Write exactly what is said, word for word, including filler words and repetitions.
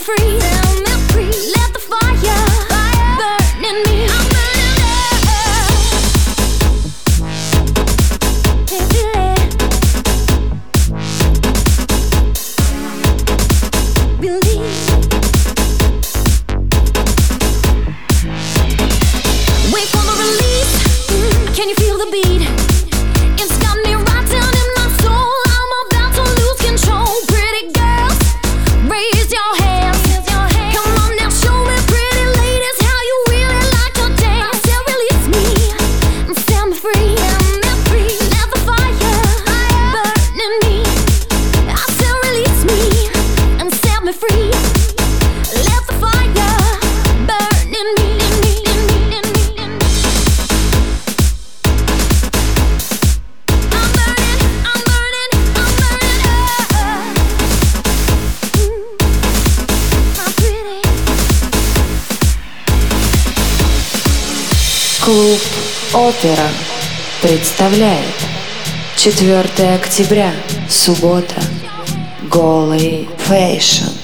free, set me free. Let the fire burn in me. I'm burning up. Feel it. Believe. Wait for the release. Mm, can you feel the beat? It's got me right down in my soul. I'm about to lose control. Pretty girls, raise your hands. Come on now, show me, pretty ladies, how you really like to dance. Still release me and set me free. Let the fire burn in me. I still release me and set me free. Let the fire burn in me. I'm burning, I'm burning, I'm burning up. I'm pretty. Клуб «Опера» представляет четвёртое октября, суббота, голый фэшн.